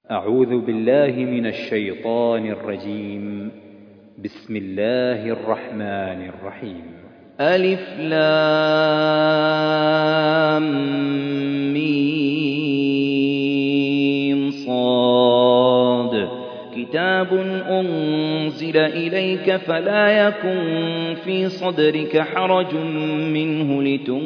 أعوذ بالله من الشيطان الرجيم. بسم الله الرحمن الرحيم. ألف لام ميم صاد كتاب أنزل إليك فلا يكن في صدرك حرج منه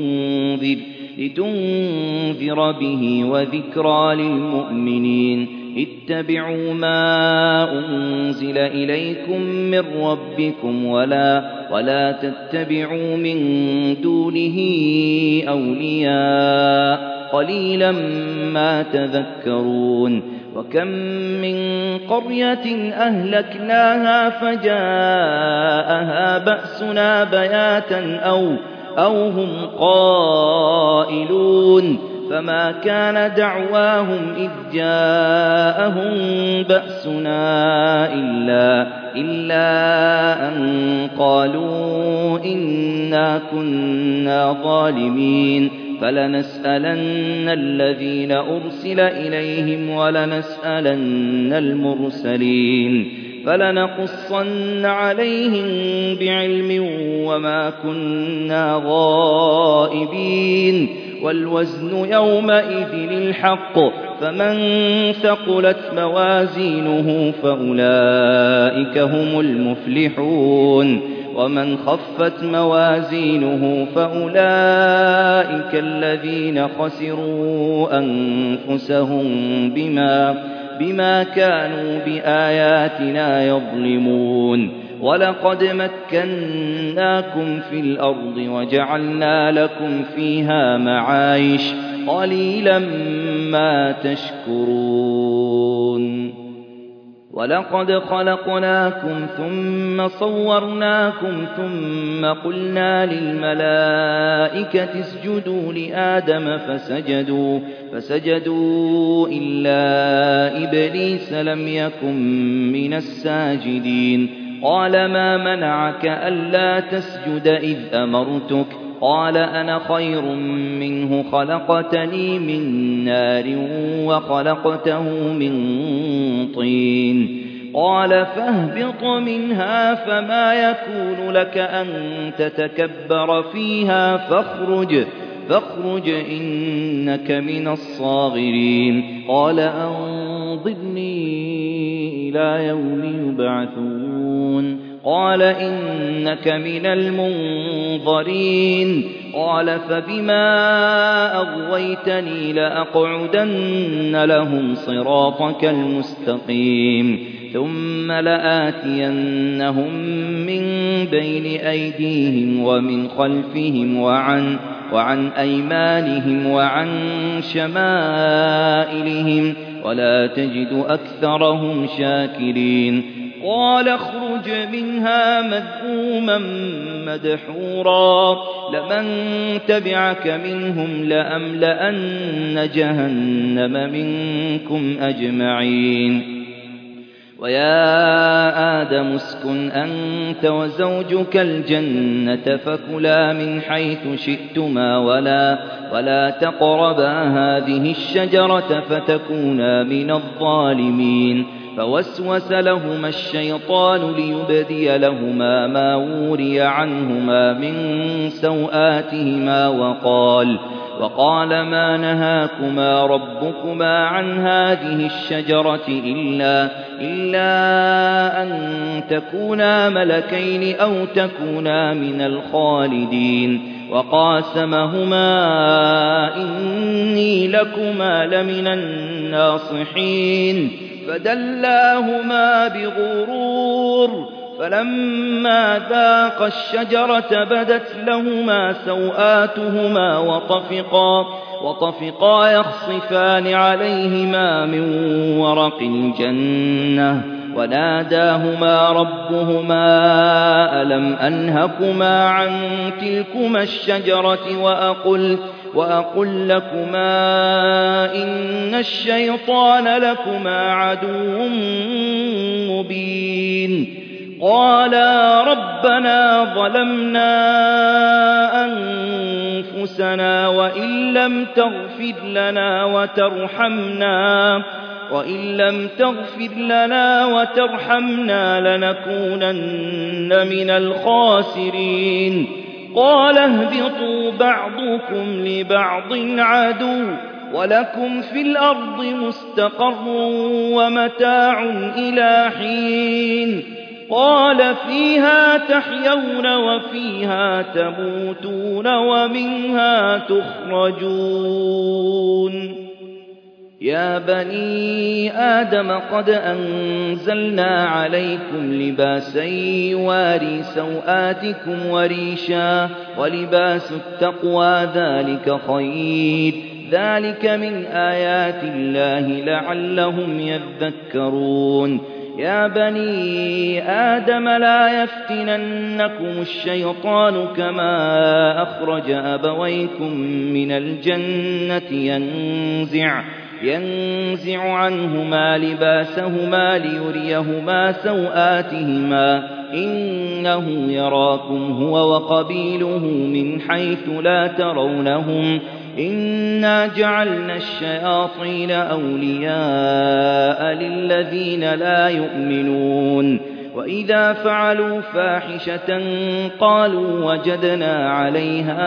لتنذر به وذكرى للمؤمنين. اتبعوا ما أنزل إليكم من ربكم ولا تتبعوا من دونه أولياء قليلا ما تذكرون. وكم من قرية أهلكناها فجاءها بأسنا بياتا أو هم قائلون فما كان دعواهم إذ جاءهم بأسنا إلا أن قالوا إنا كنا ظالمين. فلنسألن الذين أرسل إليهم ولنسألن المرسلين فلنقصن عليهم بعلم وما كنا غائبين. والوزن يومئذ الحق فمن ثقلت موازينه فأولئك هم المفلحون ومن خفت موازينه فأولئك الذين خسروا أنفسهم بما كانوا بآياتنا يظلمون. ولقد مكناكم في الأرض وجعلنا لكم فيها معايش قليلا ما تشكرون. ولقد خلقناكم ثم صورناكم ثم قلنا للملائكة اسجدوا لآدم فسجدوا إلا إبليس لم يكن من الساجدين. قال ما منعك ألا تسجد إذ أمرتك؟ قال أنا خير منه خلقتني من نار وخلقته من طين. قال فاهبط منها فما يكون لك أن تتكبر فيها فاخرج إنك من الصاغرين. قال أنظرني إلى يوم يبعثون. قال إنك من المنظرين. قال فبما أغويتني لأقعدن لهم صراطك المستقيم ثم لآتينهم من بين أيديهم ومن خلفهم وعن أيمانهم وعن شمائلهم ولا تجد أكثرهم شاكرين. قال اخرج منها مذءوما مدحورا لمن تبعك منهم لأملأن جهنم منكم أجمعين. ويا آدم اسكن أنت وزوجك الجنة فكلا من حيث شئتما ولا تقربا هذه الشجرة فتكونا من الظالمين. فوسوس لهما الشيطان ليبدي لهما ما وري عنهما من سوآتهما وقال ما نهاكما ربكما عن هذه الشجرة إلا أن تكونا ملكين أو تكونا من الخالدين. وقاسمهما إني لكما لمن الناصحين. فدلاهما بغرور فلما ذاقا الشجرة بدت لهما سوآتهما وطفقا يخصفان عليهما من ورق الجنة وناداهما ربهما ألم أنهكما عن تلكما الشجرة وأقل لكما إن الشيطان لكما عدو مبين. قالا ربنا ظلمنا أنفسنا وإن لم تغفر لنا وإن لم تغفر لنا وترحمنا لنكونن من الخاسرين قال اهبطوا بعضكم لبعض عدو ولكم في الأرض مستقر ومتاع إلى حين قال فيها تحيون وفيها تموتون ومنها تخرجون يا بني آدم قد أنزلنا عليكم لباسا يواري سوآتكم وريشا ولباس التقوى ذلك خير ذلك من آيات الله لعلهم يذكرون يا بني آدم لا يفتننكم الشيطان كما أخرج أبويكم من الجنة ينزع عنهما لباسهما ليريهما سوآتهما إنه يراكم هو وقبيله من حيث لا ترونهم إنا جعلنا الشياطين أولياء للذين لا يؤمنون وإذا فعلوا فاحشة قالوا وجدنا عليها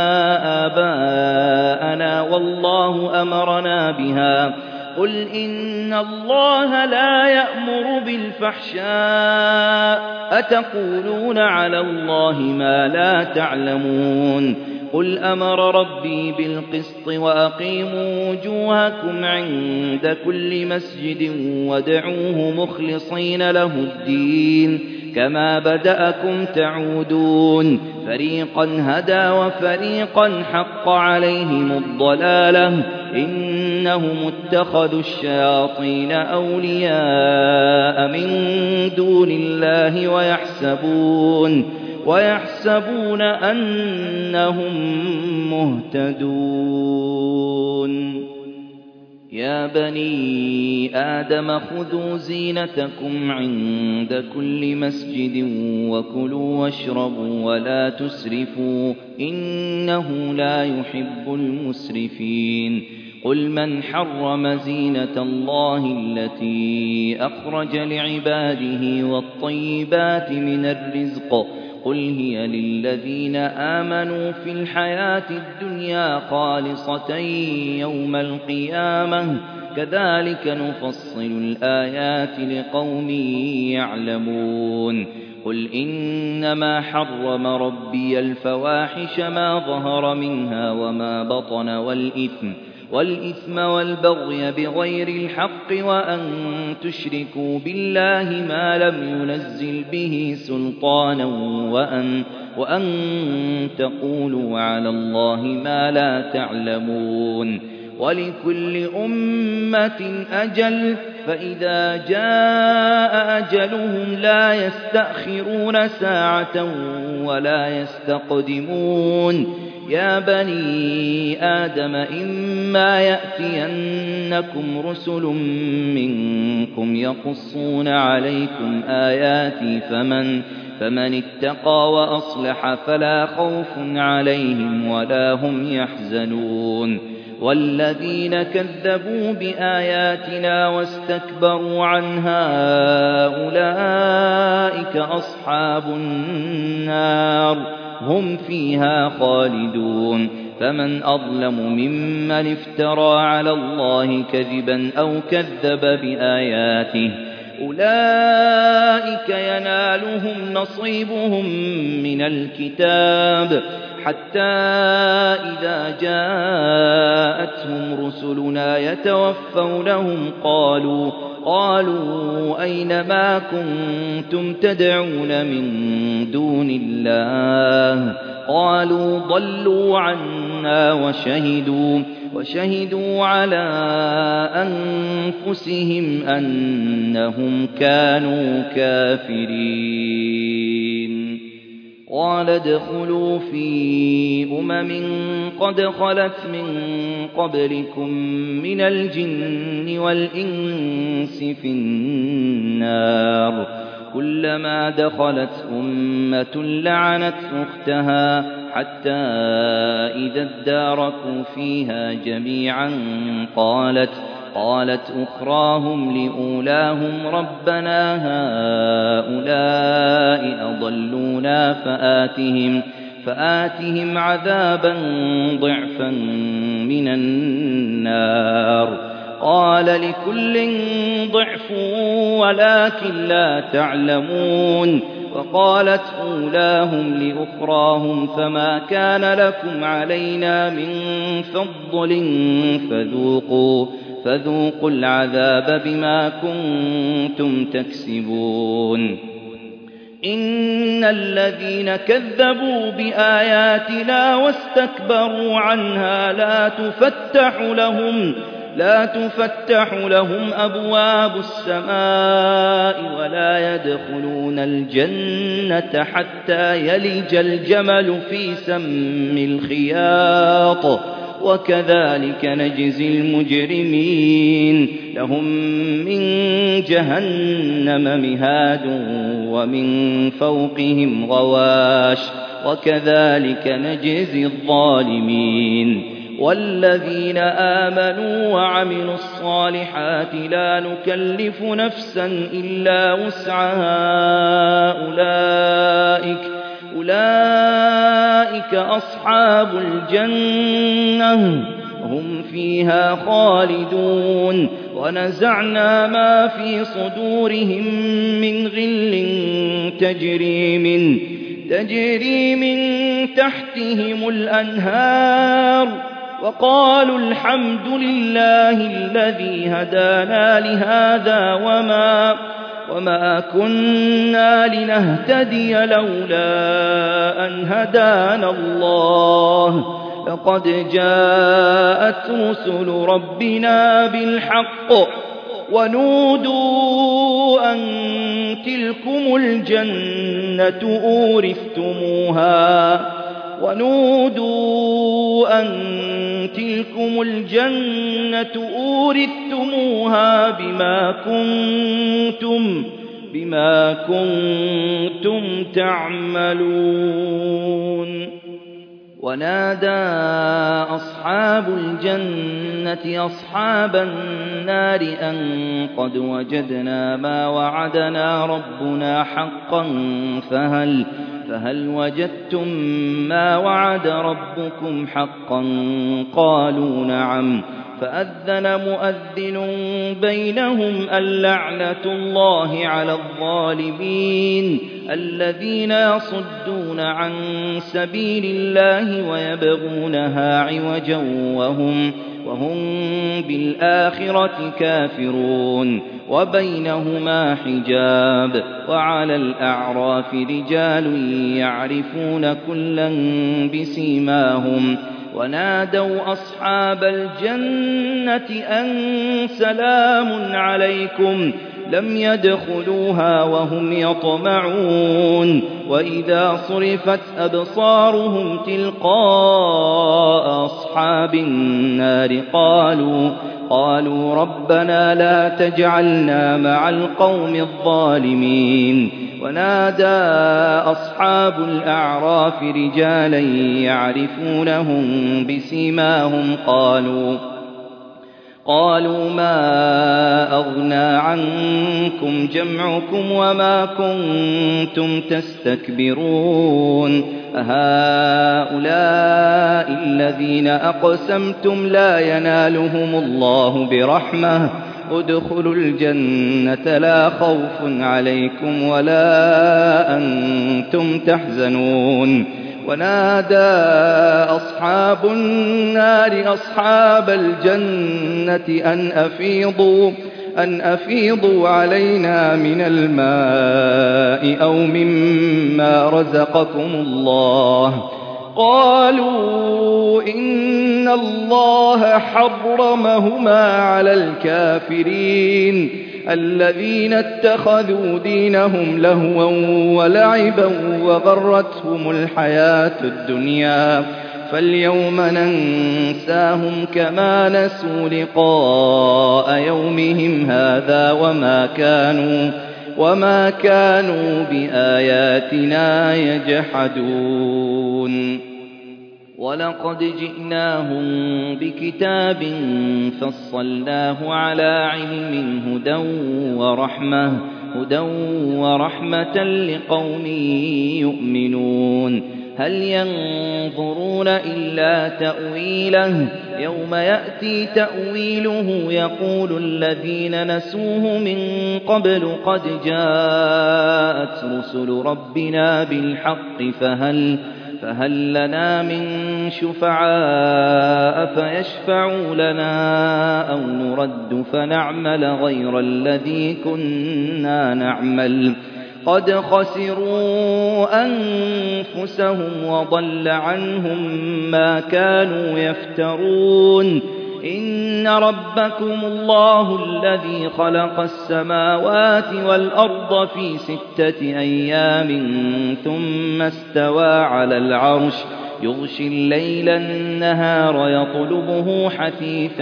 آباءنا والله أمرنا بها قل إن الله لا يأمر بالفحشاء أتقولون على الله ما لا تعلمون قل أمر ربي بالقسط وأقيموا وجوهكم عند كل مسجد وادعوه مخلصين له الدين كما بدأكم تعودون فريقا هدى وفريقا حق عليهم الضلالة إنهم اتخذوا الشياطين أولياء من دون الله ويحسبون أنهم مهتدون يا بني آدم خذوا زينتكم عند كل مسجد وكلوا واشربوا ولا تسرفوا إنه لا يحب المسرفين قل من حرم زينة الله التي أخرج لعباده والطيبات من الرزق قل هي للذين آمنوا في الحياة الدنيا خالصة يوم القيامة كذلك نفصل الآيات لقوم يعلمون قل إنما حرم ربي الفواحش ما ظهر منها وما بطن والإثم والبغي بغير الحق وأن تشركوا بالله ما لم ينزل به سلطانا وأن تقولوا على الله ما لا تعلمون ولكل أمة أجل فإذا جاء أجلهم لا يستأخرون ساعة ولا يستقدمون يا بني آدم إما يأتينكم رسل منكم يقصون عليكم آياتي فمن اتقى وأصلح فلا خوف عليهم ولا هم يحزنون والذين كذبوا بآياتنا واستكبروا عنها أولئك أصحاب النار هم فيها خالدون فمن أظلم ممن افترى على الله كذبا أو كذب بآياته أولئك ينالهم نصيبهم من الكتاب حتى إذا جاءتهم رسلنا يتوفونهم قالوا أين ما كنتم تدعون من دون الله قالوا ضلوا عنا وشهدوا على أنفسهم أنهم كانوا كافرين قال ادخلوا في قد خلت من قبلكم من الجن والإنس في النار كلما دخلت أمة لعنت أختها حتى إذا اداركوا فيها جميعا قالت أخراهم لأولاهم ربنا هؤلاء أضلونا فآتهم عذابا ضعفا من النار قال لكل ضعف ولكن لا تعلمون وقالت أولاهم لأخراهم فما كان لكم علينا من فضل فذوقوا العذاب بما كنتم تكسبون إن الذين كذبوا بآياتنا واستكبروا عنها لا تفتح لهم أبواب السماء ولا يدخلون الجنة حتى يلج الجمل في سم الخياط وكذلك نجزي المجرمين لهم من جهنم مهاد ومن فوقهم غواش وكذلك نجزي الظالمين والذين آمنوا وعملوا الصالحات لا نكلف نفسا إلا وسعها أولئك أصحاب الجنة هم فيها خالدون ونزعنا ما في صدورهم من غل تجري من تحتهم الأنهار وقالوا الحمد لله الذي هدانا لهذا وما كنا لنهتدي لولا أن هدانا الله لقد جاءت رسل ربنا بالحق ونودوا أن تلكم الجنة أورثتموها بما كنتم تعملون ونادى أصحاب الجنة أصحاب النار أن قد وجدنا ما وعدنا ربنا حقا فهل وجدتم ما وعد ربكم حقا قالوا نعم فأذن مؤذن بينهم اللعنة الله على الظالمين الذين يصدون عن سبيل الله ويبغونها عوجا وهم بالآخرة كافرون وبينهما حجاب وعلى الأعراف رجال يعرفون كلا بسيماهم ونادوا أصحاب الجنة أن سلام عليكم لم يدخلوها وهم يطمعون وإذا صرفت أبصارهم تلقاء أصحاب النار قالوا ربنا لا تجعلنا مع القوم الظالمين ونادى أصحاب الأعراف رجالا يعرفونهم بسيماهم قالوا ما أغنى عنكم جمعكم وما كنتم تستكبرون أهؤلاء الذين أقسمتم لا ينالهم الله برحمة ادخلوا الجنة لا خوف عليكم ولا أنتم تحزنون ونادى أصحاب النار أصحاب الجنة أن أفيضوا علينا من الماء أو مما رزقكم الله قالوا إن الله حرمهما على الكافرين الذين اتخذوا دينهم لهوا ولعبا وغرتهم الحياة الدنيا فاليوم ننساهم كما نسوا لقاء يومهم هذا وما كانوا بآياتنا يجحدون ولقد جئناهم بكتاب فصلناه على علم هدى ورحمة لقوم يؤمنون هل ينظرون إلا تأويله يوم يأتي تأويله يقول الذين نسوه من قبل قد جاءت رسل ربنا بالحق فهل لنا من شفعاء فيشفعوا لنا أو نرد فنعمل غير الذي كنا نعمل قد خسروا أنفسهم وضل عنهم ما كانوا يفترون إن ربكم الله الذي خلق السماوات والأرض في 6 أيام ثم استوى على العرش يغشي الليل النهار يطلبه حثيثا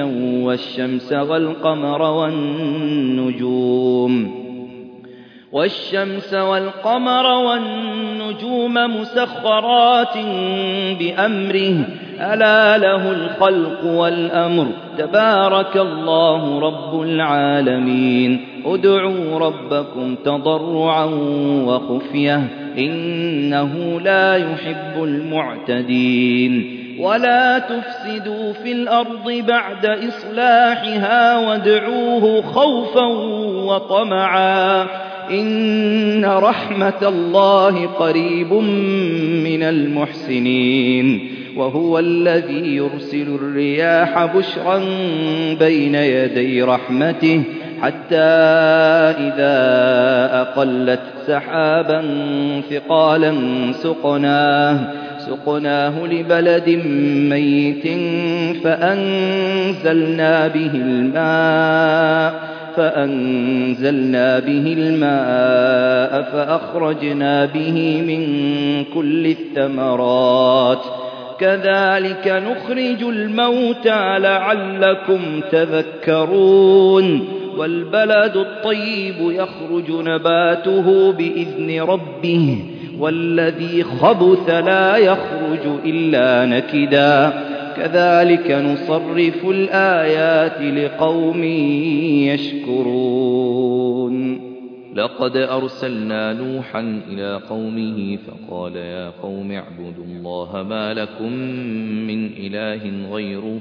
والشمس والقمر والنجوم مسخرات بأمره ألا له الخلق والأمر تبارك الله رب العالمين ادعوا ربكم تضرعا وخفية إنه لا يحب المعتدين ولا تفسدوا في الأرض بعد إصلاحها وادعوه خوفا وطمعا إن رحمة الله قريب من المحسنين وهو الذي يرسل الرياح بشرا بين يدي رحمته حتى إذا أقلت سحابا ثقالا سقناه لبلد ميت فأنزلنا به الماء فأخرجنا به من كل الثمرات كذلك نخرج الموتى لعلكم تذكرون والبلد الطيب يخرج نباته بإذن ربه والذي خبث لا يخرج إلا نكدا كذلك نصرف الآيات لقوم يشكرون لقد أرسلنا نوحا إلى قومه فقال يا قوم اعبدوا الله ما لكم من إله غيره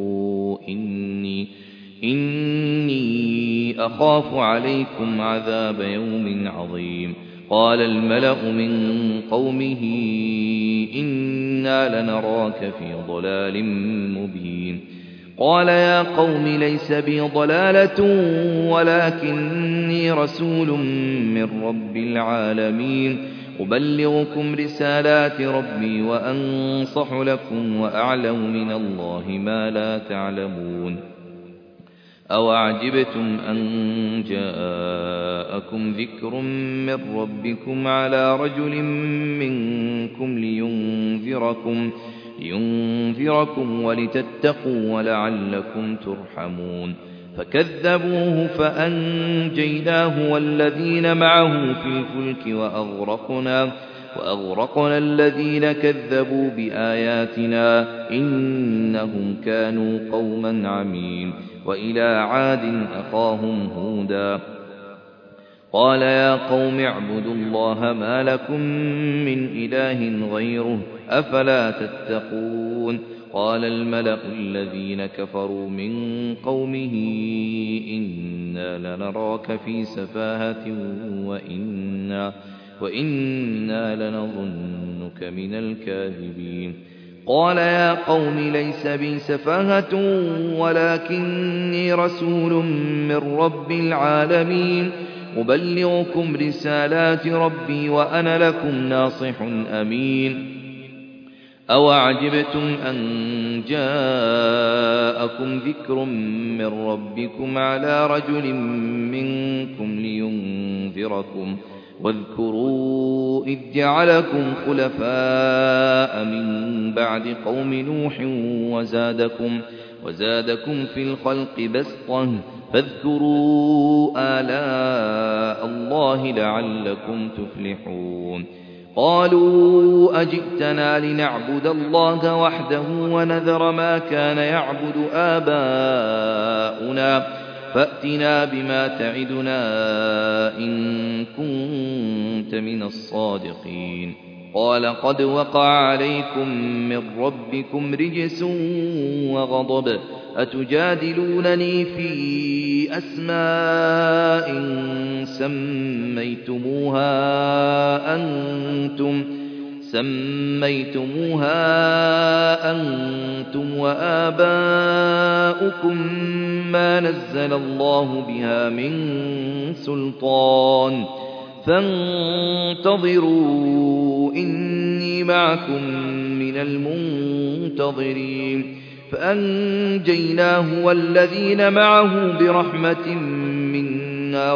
إني أخاف عليكم عذاب يوم عظيم قال الملأ من قومه إنا لنراك في ضلال مبين قال يا قوم ليس بي ضلالة ولكني رسول من رب العالمين أبلغكم رسالات ربي وأنصح لكم وأعلم من الله ما لا تعلمون أوعجبتم أن جاءكم ذكر من ربكم على رجل منكم لينذركم ولتتقوا ولعلكم ترحمون فكذبوه فأنجيناه والذين معه في الفلك وأغرقنا الذين كذبوا بآياتنا إنهم كانوا قوما عمين وإلى عاد أخاهم هودا قال يا قوم اعبدوا الله ما لكم من إله غيره أفلا تتقون قال الملأ الذين كفروا من قومه إنا لنراك في سفاهة وإنا لنظنك من الكاذبين قال يا قوم ليس بي سفاهة ولكني رسول من رب العالمين أبلغكم رسالات ربي وأنا لكم ناصح أمين أوعجبتم أن جاءكم ذكر من ربكم على رجل منكم لينذركم واذكروا إذ جعلكم خلفاء من بعد قوم نوح وزادكم في الخلق بسطة فاذكروا آلاء الله لعلكم تفلحون قالوا أجئتنا لنعبد الله وحده ونذر ما كان يعبد آباؤنا فأتنا بما تعدنا إن كنت من الصادقين قال قد وقع عليكم من ربكم رجس وغضب أتجادلونني في أسماء سميتموها أنتم وآباؤكم ما نزل الله بها من سلطان فانتظروا إني معكم من المنتظرين فأنجيناه والذين معه برحمة منا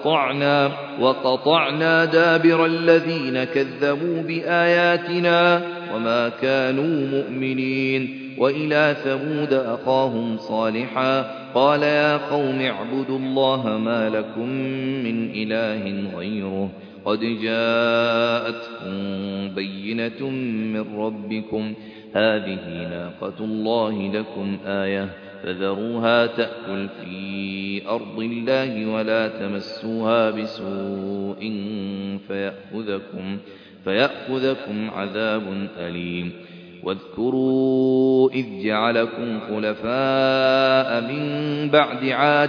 وقطعنا دابر الذين كذبوا بآياتنا وما كانوا مؤمنين وإلى ثمود أخاهم صالحا قال يا قوم اعبدوا الله ما لكم من إله غيره قد جاءتكم بينة من ربكم هذه ناقة الله لكم آية فذروها تأكل في أرض الله ولا تمسوها بسوء فيأخذكم عذاب أليم واذكروا إذ جعلكم خلفاء من بعد عاد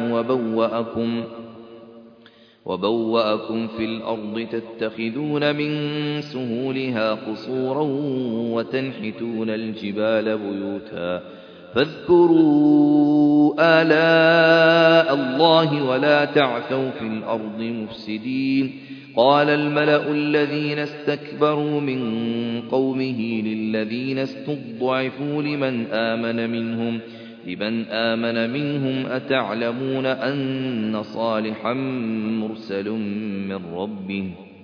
وبوأكم في الأرض تتخذون من سهولها قصورا وتنحتون الجبال بيوتا فاذكروا آلاء الله ولا تعثوا في الأرض مفسدين قال الملأ الذين استكبروا من قومه للذين استضعفوا لمن آمن منهم أتعلمون أن صالحا مرسل من ربه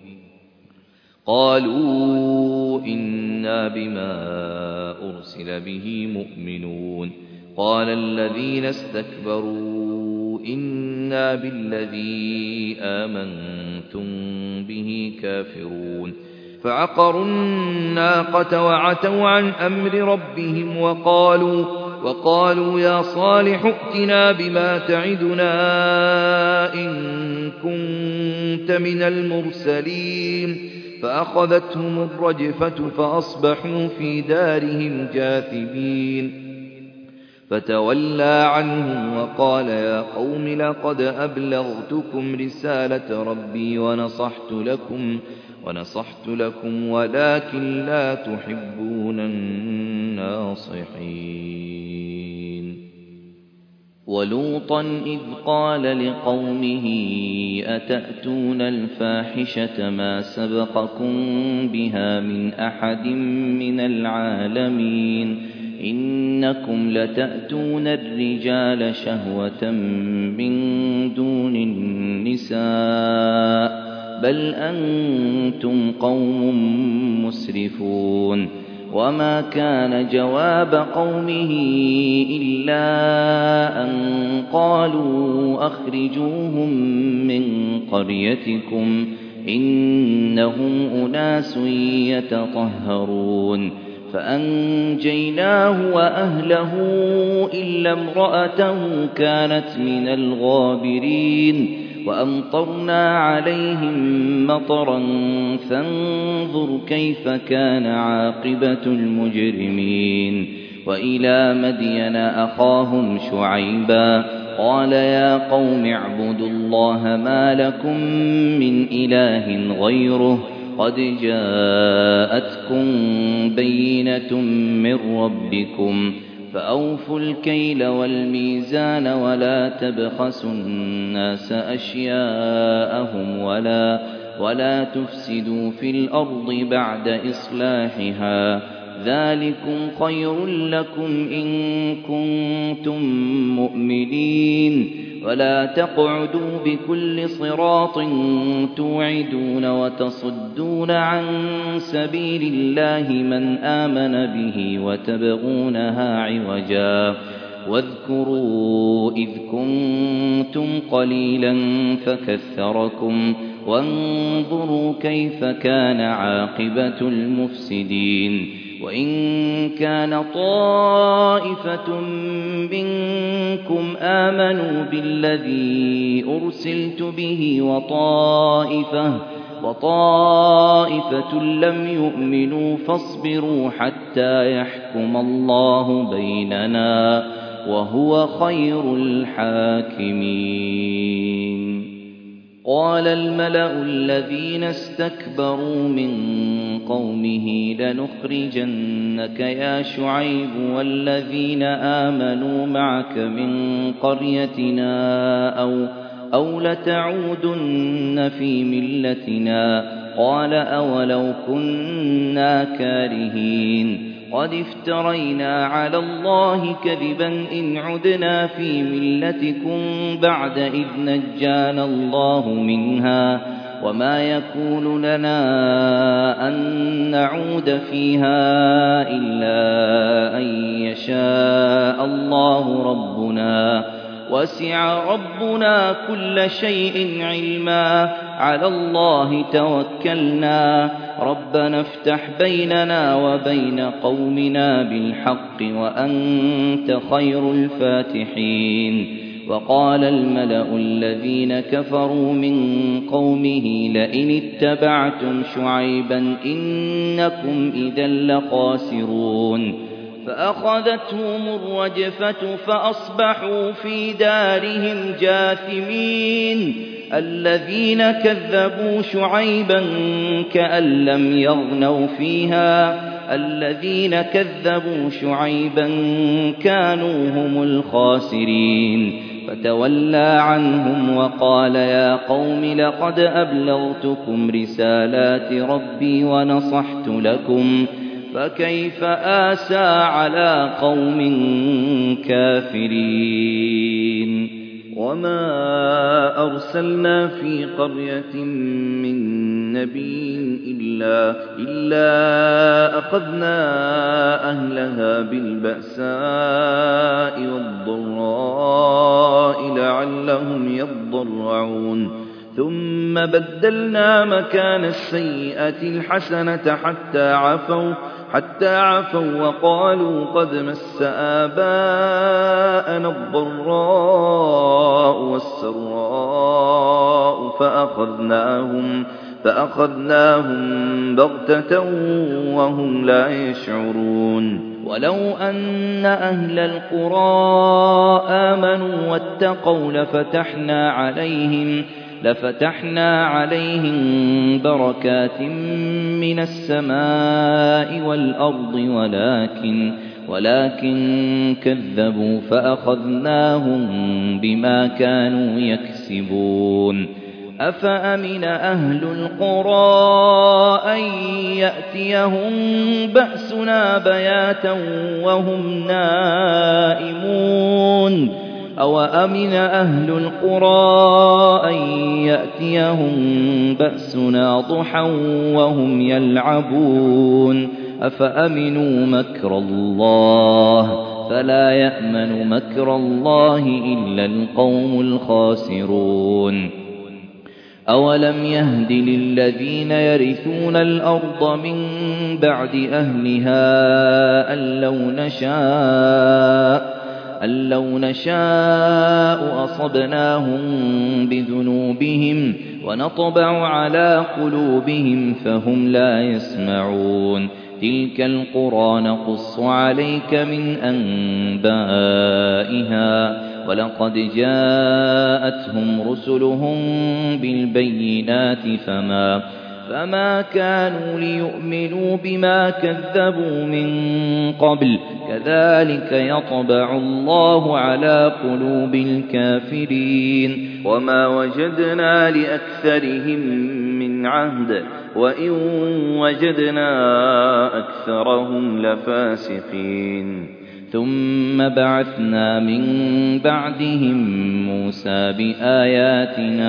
قالوا إنا بما أرسل به مؤمنون قال الذين استكبروا إنا بالذي آمنتم به كافرون فعقروا الناقة وعتوا عن أمر ربهم وقالوا يا صالح ائتنا بما تعدنا إن كنت من المرسلين فأخذتهم الرجفة فأصبحوا في دارهم جاثمين فتولى عنهم وقال يا قوم لقد أبلغتكم رسالة ربي ونصحت لكم ولكن لا تحبون الناصحين ولوطا إذ قال لقومه أتأتون الفاحشة ما سبقكم بها من أحد من العالمين إنكم لتأتون الرجال شهوة من دون النساء بل أنتم قوم مسرفون وما كان جواب قومه إلا أن قالوا أخرجوهم من قريتكم إنهم أناس يتطهرون فأنجيناه وأهله إلا امرأته كانت من الغابرين وأمطرنا عليهم مطرا فانظر كيف كان عاقبة المجرمين وإلى مدين أخاهم شعيبا قال يا قوم اعبدوا الله ما لكم من إله غيره قد جاءتكم بينة من ربكم فأوفوا الكيل والميزان ولا تبخسوا الناس أشياءهم ولا تفسدوا في الأرض بعد إصلاحها ذلكم خير لكم إن كنتم مؤمنين ولا تقعدوا بكل صراط توعدون وتصدون عن سبيل الله من آمن به وتبغونها عوجا واذكروا إذ كنتم قليلا فكثركم وانظروا كيف كان عاقبة المفسدين وإن كان طائفة منكم آمنوا بالذي أرسلت به وطائفة لم يؤمنوا فاصبروا حتى يحكم الله بيننا وهو خير الحاكمين. قال الملأ الذين استكبروا من قومه لنخرجنك يا شعيب والذين آمنوا معك من قريتنا أو لتعودن في ملتنا قال أولو كنا كارهين قد افترينا على الله كذبا إن عدنا في ملتكم بعد إذ نجانا الله منها وما يكون لنا أن نعود فيها إلا أن يشاء الله ربنا وسع ربنا كل شيء علما على الله توكلنا ربنا افتح بيننا وبين قومنا بالحق وأنت خير الفاتحين. وقال الملأ الذين كفروا من قومه لئن اتبعتم شعيبا إنكم إذا لخاسرون فأخذتهم الرجفة فأصبحوا في دارهم جاثمين. الذين كذبوا شعيبا كأن لم يغنوا فيها الذين كذبوا شعيبا كانوا هم الخاسرين فتولى عنهم وقال يا قوم لقد أبلغتكم رسالات ربي ونصحت لكم فكيف آسى على قوم كافرين. وما أرسلنا في قرية من نبي إلا أخذنا أهلها بالبأساء والضراء لعلهم يضرعون ثم بدلنا مكان السيئة الحسنة حتى عفوا وقالوا قد مس آباءنا الضراء والسراء فأخذناهم بغتة وهم لا يشعرون. ولو أن أهل القرى آمنوا واتقوا لفتحنا عليهم بركات من السماء والأرض ولكن كذبوا فأخذناهم بما كانوا يكسبون. أفأمن أهل القرى أن يأتيهم بأسنا بياتا وهم نائمون أوأمن أهل القرى أن يأتيهم بأسنا ضحى وهم يلعبون أفأمنوا مكر الله فلا يأمن مكر الله إلا القوم الخاسرون. أولم يهد للذين يرثون الأرض من بعد أهلها أن لو نشاء أصبناهم بذنوبهم ونطبع على قلوبهم فهم لا يسمعون. تلك القرى نقص عليك من أنبائها ولقد جاءتهم رسلهم بالبينات فما كانوا ليؤمنوا بما كذبوا من قبل كذلك يطبع الله على قلوب الكافرين. وما وجدنا لأكثرهم من عهد وإن وجدنا أكثرهم لفاسقين. ثم بعثنا من بعدهم موسى بآياتنا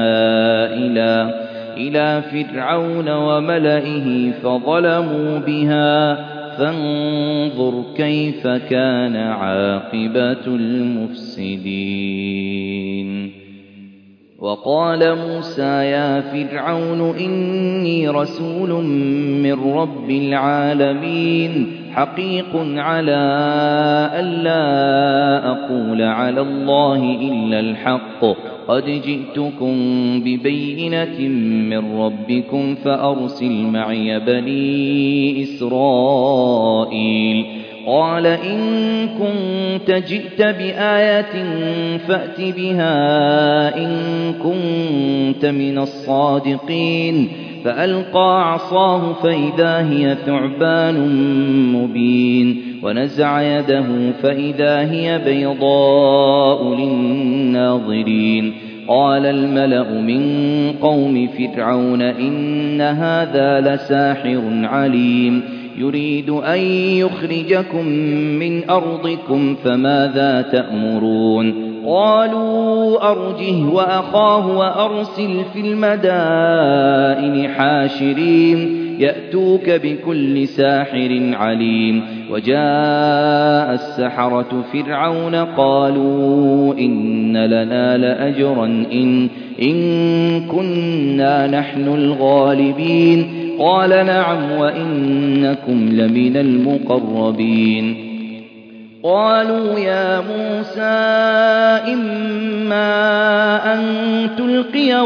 إلى فرعون وملئه فظلموا بها فانظر كيف كان عاقبة المفسدين. وقال موسى يا فرعون إني رسول من رب العالمين حقيق على ألا أقول على الله إلا الحق قد جئتكم ببينة من ربكم فأرسل معي بني إسرائيل قال إن كنت جئت بآية فأت بها إن كنت من الصادقين فألقى عصاه فإذا هي ثعبان مبين ونزع يده فإذا هي بيضاء للناظرين قال الملأ من قوم فرعون إن هذا لساحر عليم يريد أن يخرجكم من أرضكم فماذا تأمرون قالوا أرجه وأخاه وأرسل في المدائن حاشرين يأتوك بكل ساحر عليم وجاء السحرة فرعون قالوا إن لنا لأجرا إن كنا نحن الغالبين قال نعم وإنكم لمن المقربين قالوا يا موسى إما أن تلقي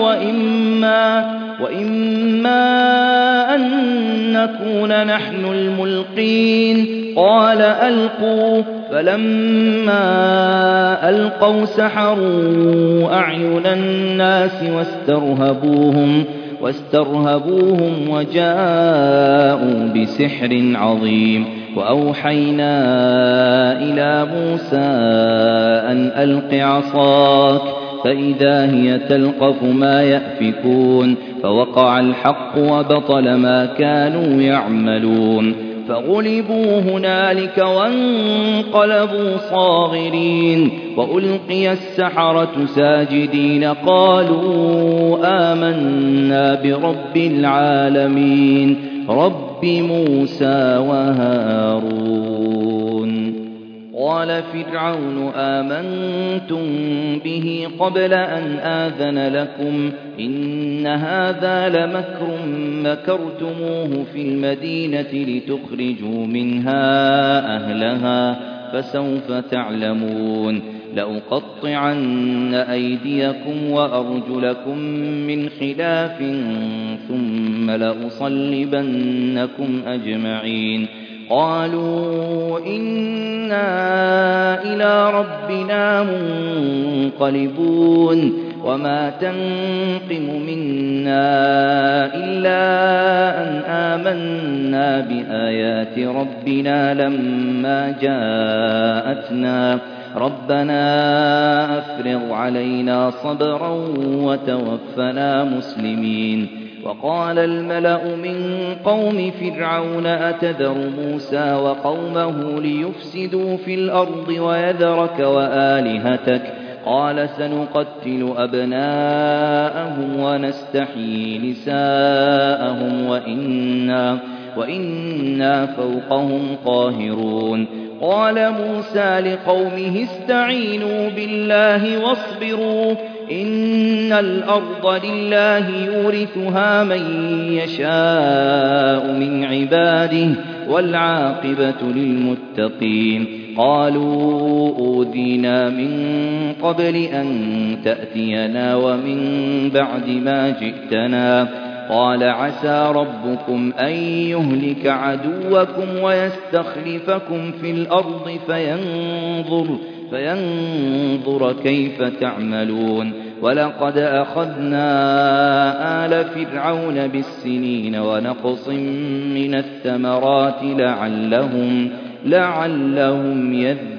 وإما أن نكون نحن الملقين قال ألقوا فلما ألقوا سحروا أعين الناس واسترهبوهم وجاءوا بسحر عظيم وأوحينا إلى موسى أن ألق عصاك فإذا هي تلقف ما يأفكون فوقع الحق وبطل ما كانوا يعملون فغلبوا هنالك وانقلبوا صاغرين وألقي السحرة ساجدين قالوا آمنا برب العالمين رب موسى وهارون قال فرعون آمنتم به قبل أن آذن لكم إن هذا لمكر مكرتموه في المدينة لتخرجوا منها أهلها فسوف تعلمون لأقطعن أيديكم وأرجلكم من خلاف ثم لأصلبنكم أجمعين قالوا إنا إلى ربنا منقلبون وما تنقم منا إلا أن آمنا بآيات ربنا لما جاءتنا ربنا أفرغ علينا صبرا وتوفنا مسلمين وقال الملأ من قوم فرعون أتذر موسى وقومه ليفسدوا في الأرض ويذرك وآلهتك قال سنقتل أبناءهم ونستحيي نساءهم وإنا فوقهم قاهرون قال موسى لقومه استعينوا بالله واصبروا إن الأرض لله يورثها من يشاء من عباده والعاقبة للمتقين قالوا أوذينا من قبل أن تأتينا ومن بعد ما جئتنا قال عسى ربكم أن يهلك عدوكم ويستخلفكم في الأرض فينظر كيف تعملون ولقد أخذنا آل فرعون بالسنين ونقص من الثمرات لعلهم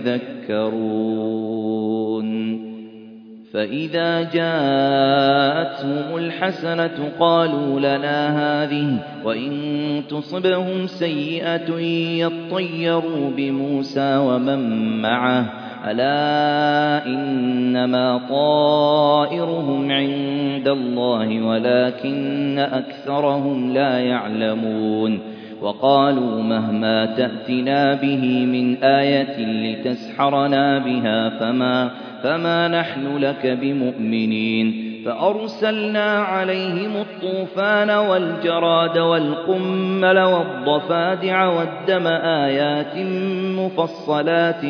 يذكرون فإذا جاءتهم الحسنة قالوا لنا هذه وإن تصبهم سيئة يطيروا بموسى ومن معه ألا إنما طائرهم عند الله ولكن أكثرهم لا يعلمون وقالوا مهما تأتنا به من آية لتسحرنا بها فما نحن لك بمؤمنين فأرسلنا عليهم الطوفان والجراد والقمل والضفادع والدم آيات مفصلات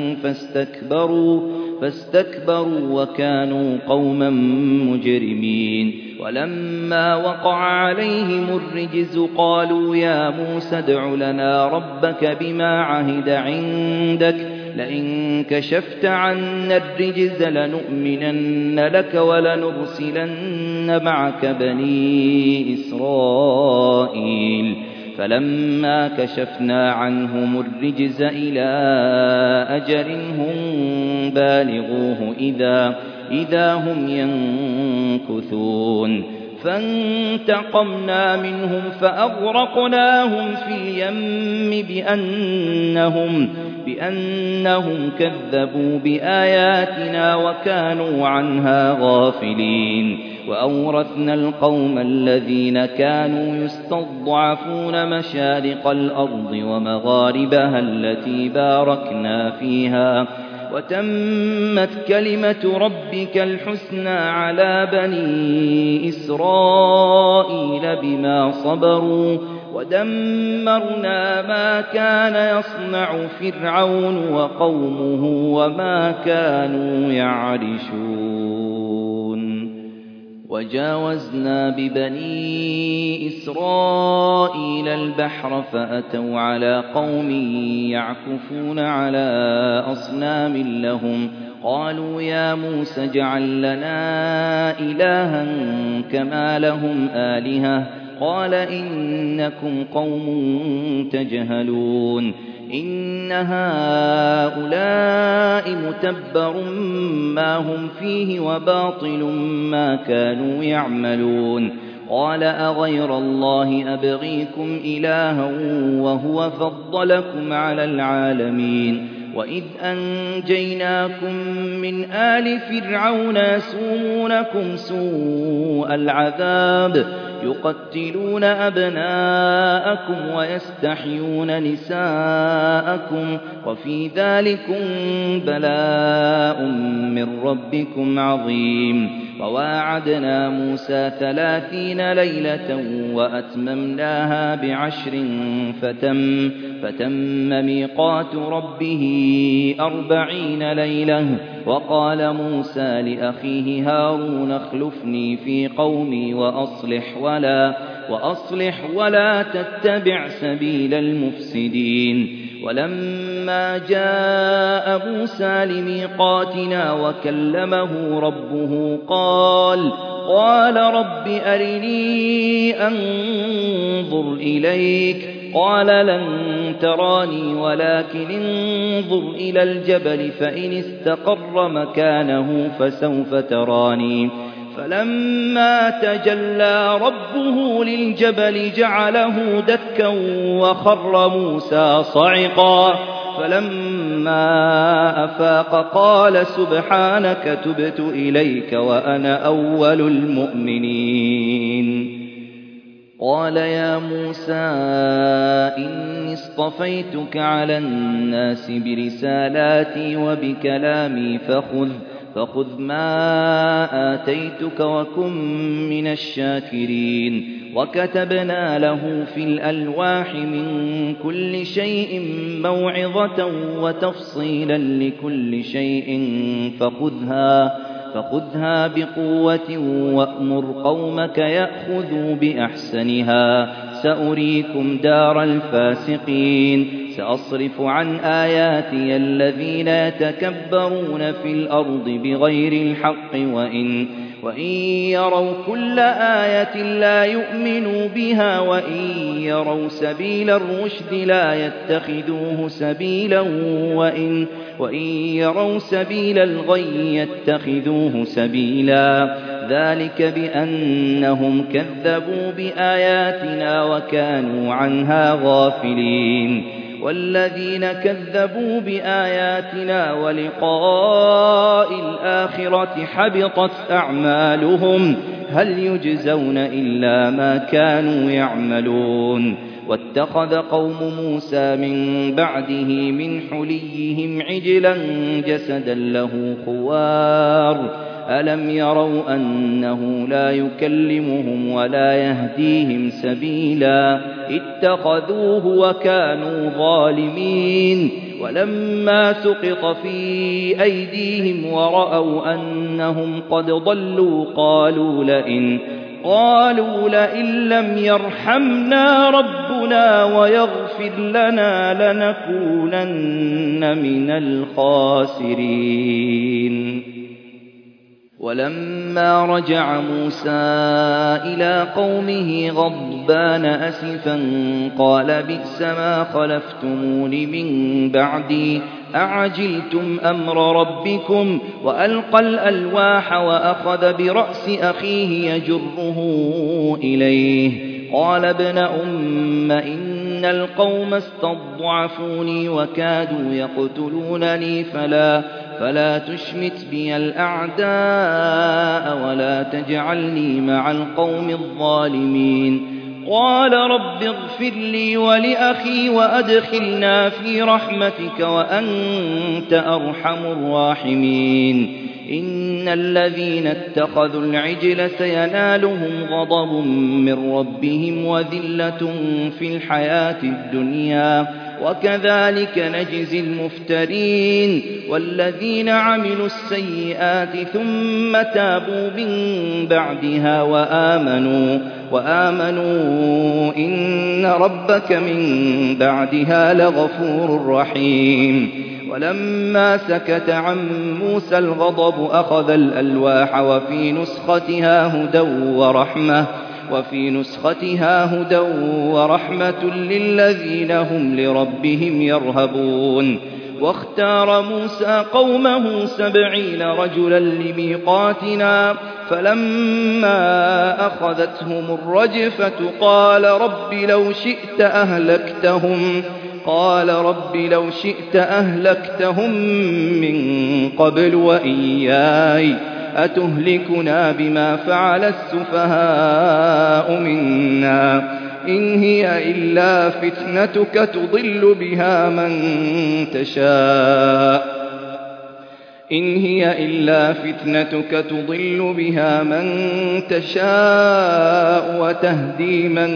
فاستكبروا وكانوا قوما مجرمين ولما وقع عليهم الرجز قالوا يا موسى ادع لنا ربك بما عهد عندك لئن كشفت عنا الرجز لنؤمنن لك ولنرسلن معك بني إسرائيل فلما كشفنا عنهم الرجز إلى أجل هم بالغوه إذا هم ينكثون فانتقمنا منهم فأغرقناهم في اليم بأنهم كذبوا بآياتنا وكانوا عنها غافلين وأورثنا القوم الذين كانوا يستضعفون مشارق الأرض ومغاربها التي باركنا فيها وتمت كلمة ربك الحسنى على بني إسرائيل بما صبروا ودمرنا ما كان يصنع فرعون وقومه وما كانوا يعرشون وجاوزنا ببني إسرائيل البحر فأتوا على قوم يعكفون على أصنام لهم قالوا يا موسى اجعل لنا إلها كما لهم آلهة قال إنكم قوم تجهلون إن هؤلاء متبر ما هم فيه وباطل ما كانوا يعملون قال أغير الله أبغيكم إلها وهو فضلكم على العالمين وإذ أنجيناكم من آل فرعون يسومونكم سوء العذاب يقتلون أبناءكم ويستحيون نساءكم وفي ذلكم بلاء من ربكم عظيم وواعدنا موسى 30 ليلة وأتممناها ب10 فتم ميقات ربه 40 ليلة وقال موسى لأخيه هارون اخلفني في قومي وأصلح ولا تتبع سبيل المفسدين ولما جاء موسى لميقاتنا وكلمه ربه قال رب أرني أنظر إليك قال لن تراني ولكن انظر إلى الجبل فإن استقر مكانه فسوف تراني فلما تجلى ربه للجبل جعله دكا وخر موسى صعقا فلما أفاق قال سبحانك تبت إليك وأنا أول المؤمنين قال يا موسى إني اصطفيتك على الناس برسالاتي وبكلامي فخذ ما آتيتك وكن من الشاكرين وكتبنا له في الألواح من كل شيء موعظة وتفصيلا لكل شيء فخذها بقوة وأمر قومك يأخذوا بأحسنها سأريكم دار الفاسقين سأصرف عن آياتي الذين يتكبرون في الأرض بغير الحق وإن يروا كل آية لا يؤمنوا بها وإن يروا سبيل الرشد لا يتخذوه سبيلا وإن يروا سبيل الغي يتخذوه سبيلا ذلك بأنهم كذبوا بآياتنا وكانوا عنها غافلين والذين كذبوا بآياتنا ولقاء الآخرة حبطت أعمالهم هل يجزون إلا ما كانوا يعملون واتخذ قوم موسى من بعده من حليهم عجلا جسدا له خوار ألم يروا أنه لا يكلمهم ولا يهديهم سبيلا اتخذوه وكانوا ظالمين ولما سقط في أيديهم ورأوا أنهم قد ضلوا قالوا لئن لم يرحمنا ربنا ويغفر لنا لنكونن من الخاسرين ولما رجع موسى إلى قومه غضبان أسفا قال بئس ما خلفتمون من بعدي أعجلتم أمر ربكم وألقى الألواح وأخذ برأس أخيه يجره إليه قال ابن أم إن القوم استضعفوني وكادوا يقتلونني فلا تشمت بي الأعداء ولا تجعلني مع القوم الظالمين قال رب اغفر لي ولأخي وأدخلنا في رحمتك وأنت أرحم الراحمين إن الذين اتخذوا العجل سينالهم غضب من ربهم وذلة في الحياة الدنيا وكذلك نجزي المفترين والذين عملوا السيئات ثم تابوا من بعدها وآمنوا إن ربك من بعدها لغفور رحيم ولما سكت عن موسى الغضب أخذ الألواح وفي نسختها هدى ورحمة للذين هم لربهم يرهبون واختار موسى قومه 70 رجلا لميقاتنا فلما أخذتهم الرجفة قال رب لو شئت أهلكتهم من قبل وإياي أتهلكنا بما فعل السفهاء منا إن هي إلا فتنتك تضل بها من تشاء وتهدي من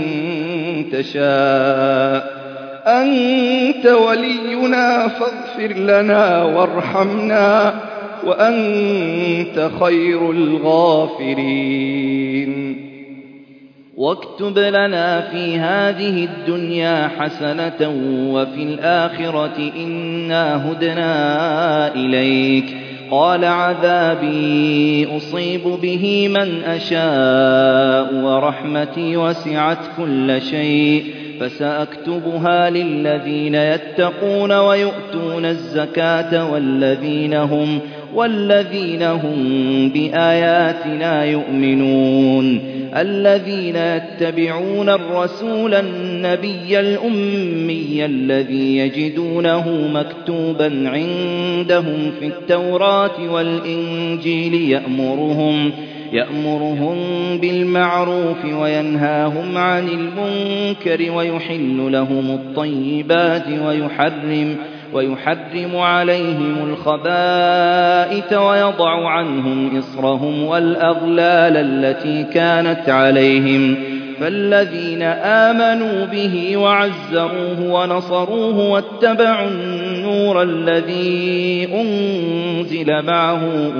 تشاء أنت ولينا فاغفر لنا وارحمنا وأنت خير الغافرين واكتب لنا في هذه الدنيا حسنة وفي الآخرة إنا هدنا إليك قال عذابي أصيب به من أشاء ورحمتي وسعت كل شيء فسأكتبها للذين يتقون ويؤتون الزكاة والذين هم بآياتنا يؤمنون الذين يتبعون الرسول النبي الأمي الذي يجدونه مكتوبا عندهم في التوراة والإنجيل يأمرهم بالمعروف وينهاهم عن المنكر ويحل لهم الطيبات ويحرم عليهم الخبائث ويضع عنهم إصرهم والأغلال التي كانت عليهم فالذين آمنوا به وعزروه ونصروه واتبعوا النور الذي أنزل معه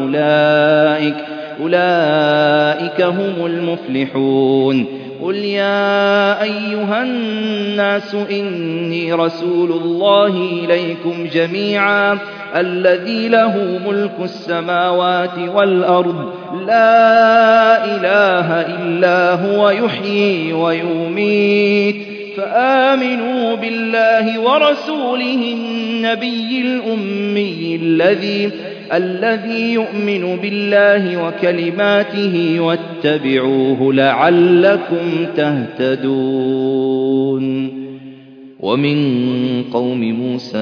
أولئك هم المفلحون قل يا أيها الناس إني رسول الله إليكم جميعا الذي له ملك السماوات والأرض لا إله إلا هو يحيي ويميت فآمنوا بالله ورسوله النبي الأمي الذي يؤمن بالله وكلماته واتبعوه لعلكم تهتدون ومن قوم موسى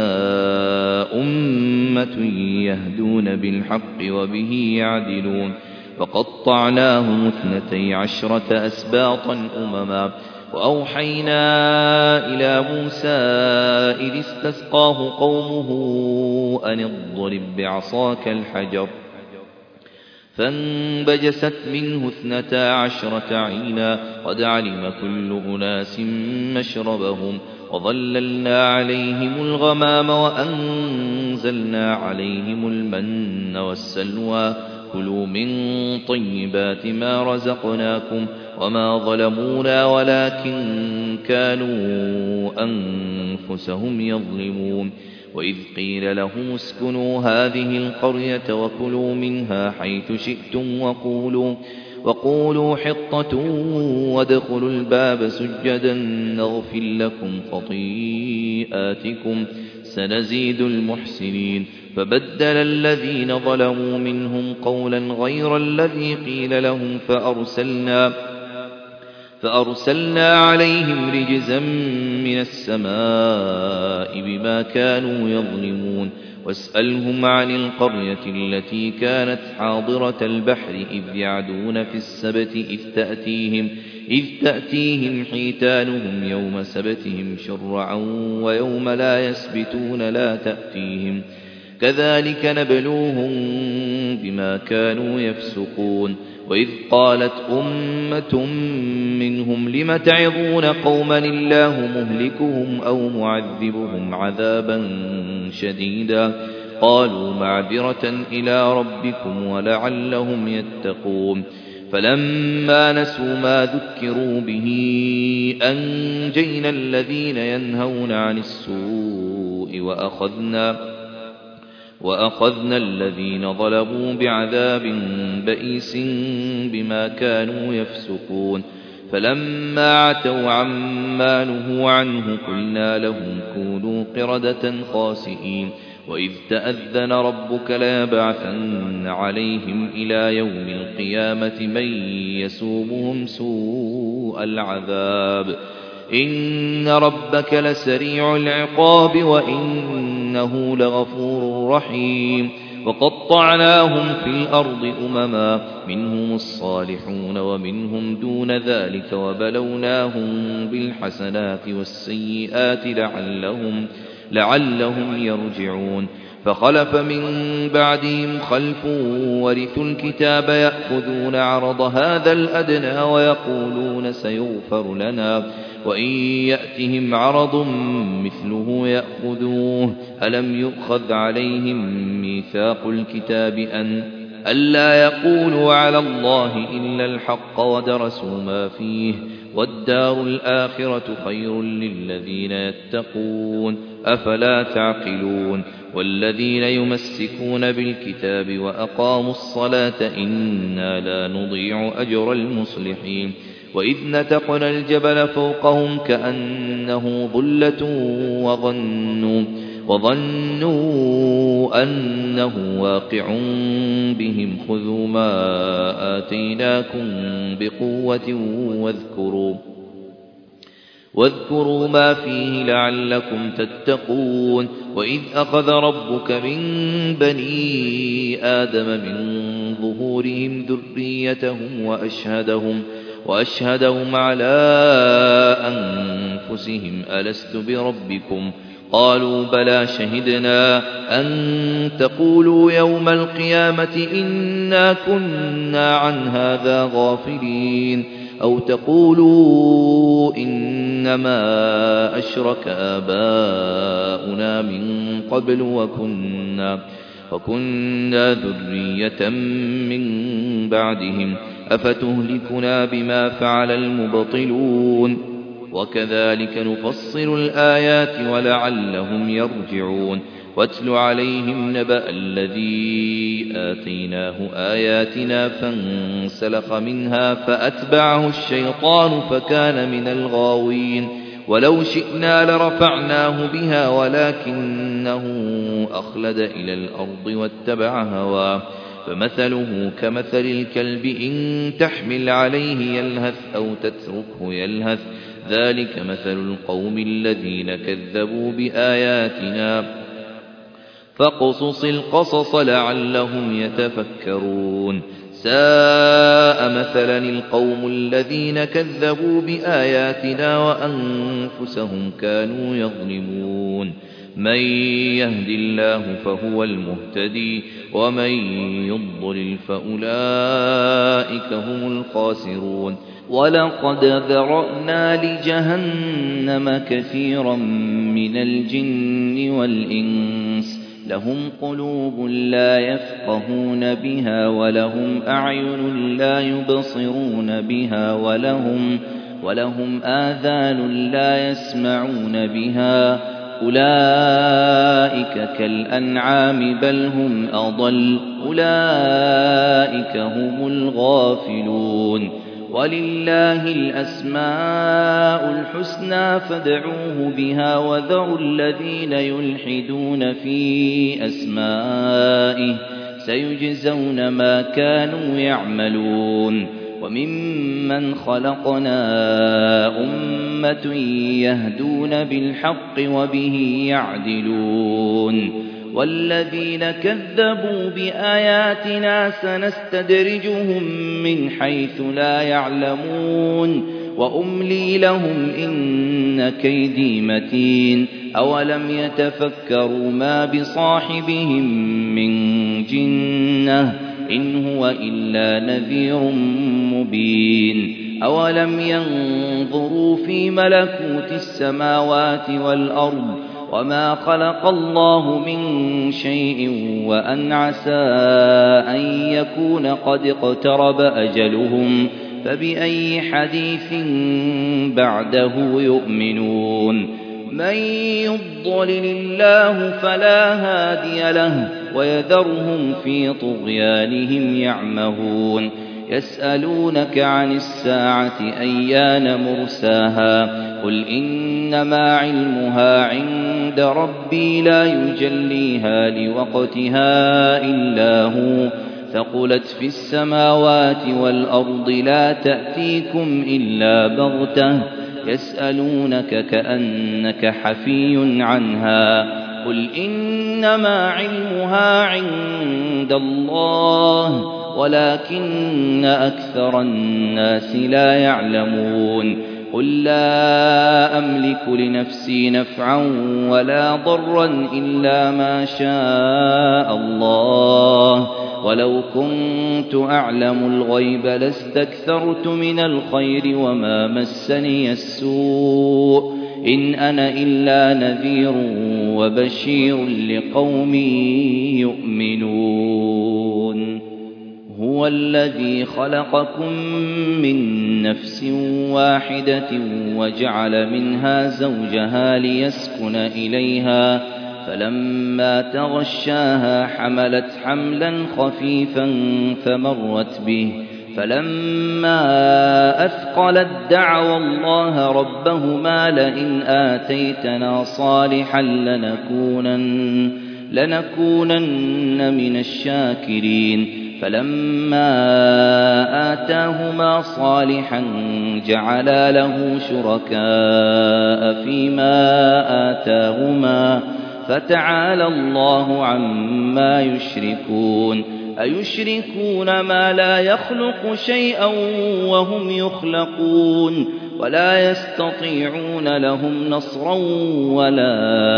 أمة يهدون بالحق وبه يعدلون فقطعناهم 12 أسباطا أمما وأوحينا إلى موسى إذ استسقاه قومه أن اضرب بعصاك الحجر فانبجست منه 12 عينا قد علم كل أناس مشربهم وظللنا عليهم الغمام وأنزلنا عليهم المن والسلوى كلوا من طيبات ما رزقناكم وما ظلمونا ولكن كانوا أنفسهم يظلمون وإذ قيل لهم اسكنوا هذه القرية وكلوا منها حيث شئتم وقولوا حطة وادخلوا الباب سجدا نغفر لكم خطيئاتكم سنزيد المحسنين فبدل الذين ظلموا منهم قولا غير الذي قيل لهم فأرسلنا عليهم رجزا من السماء بما كانوا يظلمون واسألهم عن القرية التي كانت حاضرة البحر إذ يعدون في السبت إذ تأتيهم حيتانهم يوم سبتهم شرعا ويوم لا يسبتون لا تأتيهم كذلك نبلوهم بما كانوا يفسقون وإذ قالت أمة منهم لم تعظون قوما الله مهلكهم أو معذبهم عذابا شديدا قالوا معذرة إلى ربكم ولعلهم يتقون فلما نسوا ما ذكروا به أنجينا الذين ينهون عن السوء وأخذنا الذين ظلموا بعذاب بئيس بما كانوا يفسقون فلما عتوا عما نهوا عنه قلنا لهم كونوا قردة خاسئين وإذ تأذن ربك ليبعثن عليهم إلى يوم القيامة من يسومهم سوء العذاب إن ربك لسريع العقاب وإنه لغفور رحيم وقطعناهم في الأرض أمما منهم الصالحون ومنهم دون ذلك وبلوناهم بالحسنات والسيئات لعلهم يرجعون فخلف من بعدهم خلف ورثوا الكتاب يأخذون عرض هذا الأدنى ويقولون سيغفر لنا وإن يأتهم عرض مثله يأخذوه ألم يؤخذ عليهم ميثاق الكتاب ألا يقولوا على الله إلا الحق ودرسوا ما فيه والدار الآخرة خير للذين يتقون أفلا تعقلون والذين يمسكون بالكتاب وأقاموا الصلاة إنا لا نضيع أجر المصلحين وإذ نتقنا الجبل فوقهم كأنه ظلة وظنوا أنه واقع بهم خذوا ما آتيناكم بقوة واذكروا ما فيه لعلكم تتقون وإذ أخذ ربك من بني آدم من ظهورهم ذريتهم وأشهدهم على أنفسهم ألست بربكم قالوا بلى شهدنا أن تقولوا يوم القيامة إنا كنا عن هذا غافلين أو تقولوا إنما أشرك آباؤنا من قبل وكنا ذرية من بعدهم أفتهلكنا بما فعل المبطلون وكذلك نفصل الآيات ولعلهم يرجعون واتل عليهم نبأ الذي آتيناه آياتنا فانسلخ منها فأتبعه الشيطان فكان من الغاوين ولو شئنا لرفعناه بها ولكنه أخلد إلى الأرض واتبع هواه فمثله كمثل الكلب إن تحمل عليه يلهث أو تتركه يلهث ذلك مثل القوم الذين كذبوا بآياتنا فاقصص القصص لعلهم يتفكرون ساء مثلا القوم الذين كذبوا بآياتنا وأنفسهم كانوا يظلمون من يهد الله فهو المهتدي ومن يضلل فأولئك هم الخاسرون ولقد ذرأنا لجهنم كثيرا من الجن والإنس لهم قلوب لا يفقهون بها ولهم أعين لا يبصرون بها ولهم آذان لا يسمعون بها أولئك كالأنعام بل هم أضل أولئك هم الغافلون ولله الأسماء الحسنى فادعوه بها وذروا الذين يلحدون في أسمائه سيجزون ما كانوا يعملون وممن خلقنا أمة يهدون بالحق وبه يعدلون والذين كذبوا بآياتنا سنستدرجهم من حيث لا يعلمون وأملي لهم إن كيدي متين أولم يتفكروا ما بصاحبهم من جنة إن هو إلا نذير مبين أولم ينظروا في ملكوت السماوات والأرض وما خلق الله من شيء وأن عسى أن يكون قد اقترب أجلهم فبأي حديث بعده يؤمنون من يضلل الله فلا هادي له ويذرهم في طغيانهم يعمهون يسألونك عن الساعة أيان مرساها قل إنما علمها عند ربي لا يجليها لوقتها إلا هو ثقلت في السماوات والأرض لا تأتيكم إلا بغتة يسألونك كأنك حفي عنها قل إنما علمها عند الله ولكن أكثر الناس لا يعلمون قل لا أملك لنفسي نفعا ولا ضرا إلا ما شاء الله ولو كنت أعلم الغيب لاستكثرت من الخير وما مسني السوء إن أنا إلا نذير وبشير لقوم يؤمنون هو الذي خلقكم من نفس واحدة وجعل منها زوجها ليسكن إليها فلما تغشاها حملت حملا خفيفا فمرت به فلما أثقلت دعوا الله ربهما لئن آتيتنا صالحا لنكونن من الشاكرين فلما آتاهما صالحا جعلا له شركاء فيما آتاهما فتعالى الله عما يشركون أيشركون ما لا يخلق شيئا وهم يخلقون ولا يستطيعون لهم نصرا ولا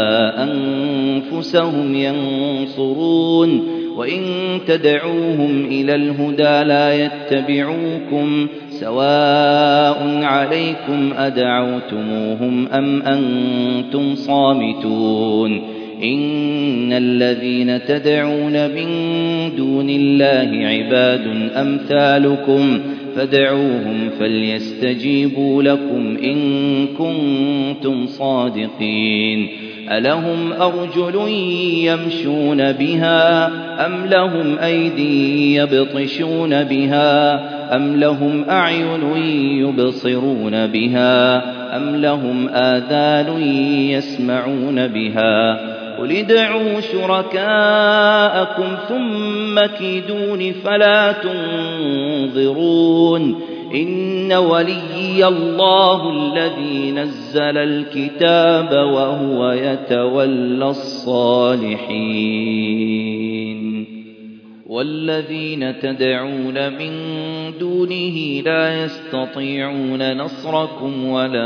أنفسهم ينصرون وإن تدعوهم إلى الهدى لا يتبعوكم سواء عليكم أدعوتموهم أم أنتم صامتون إن الذين تدعون من دون الله عباد أمثالكم فادعوهم فليستجيبوا لكم إن كنتم صادقين ألهم أرجل يمشون بها أم لهم أيدي يبطشون بها أم لهم أعين يبصرون بها أم لهم آذان يسمعون بها قل ادعوا شركاءكم ثم كيدون فلا تنظرون إن وليي الله الذي نزل الكتاب وهو يتولى الصالحين والذين تدعون من دونه لا يستطيعون نصركم ولا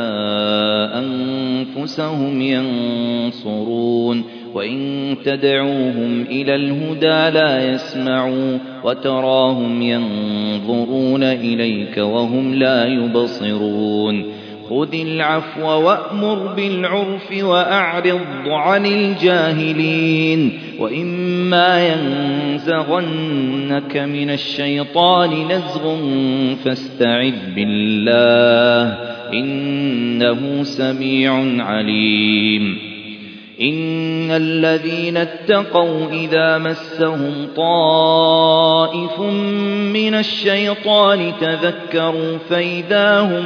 أنفسهم ينصرون وإن تدعوهم إلى الهدى لا يسمعوا وتراهم ينظرون إليك وهم لا يبصرون خذ العفو وأمر بالعرف وأعرض عن الجاهلين وإما ينزغنك من الشيطان نزغ فاستعذ بالله إنه سميع عليم إن الذين اتقوا إذا مسهم طائف من الشيطان تذكروا فإذا هم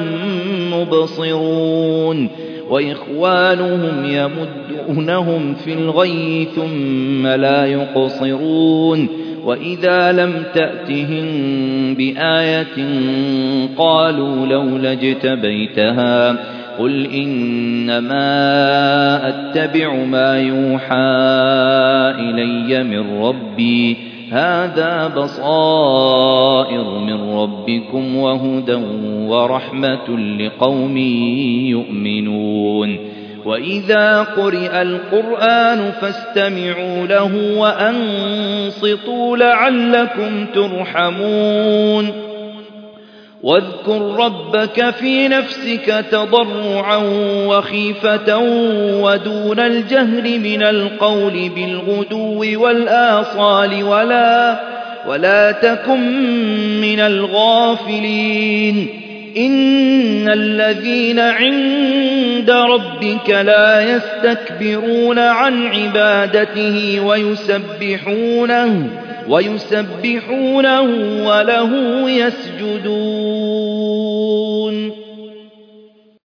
مبصرون وإخوانهم يمدونهم في الغي ثم لا يقصرون وإذا لم تأتهم بآية قالوا لولا اجتبيتها قل إنما أتبع ما يوحى إلي من ربي هذا بصائر من ربكم وهدى ورحمة لقوم يؤمنون وإذا قرئ القرآن فاستمعوا له وأنصتوا لعلكم ترحمون واذكر ربك في نفسك تضرعا وخيفة ودون الجهر من القول بالغدو والآصال ولا تكن من الغافلين إن الذين عند ربك لا يستكبرون عن عبادته ويسبحونه وله يسجدون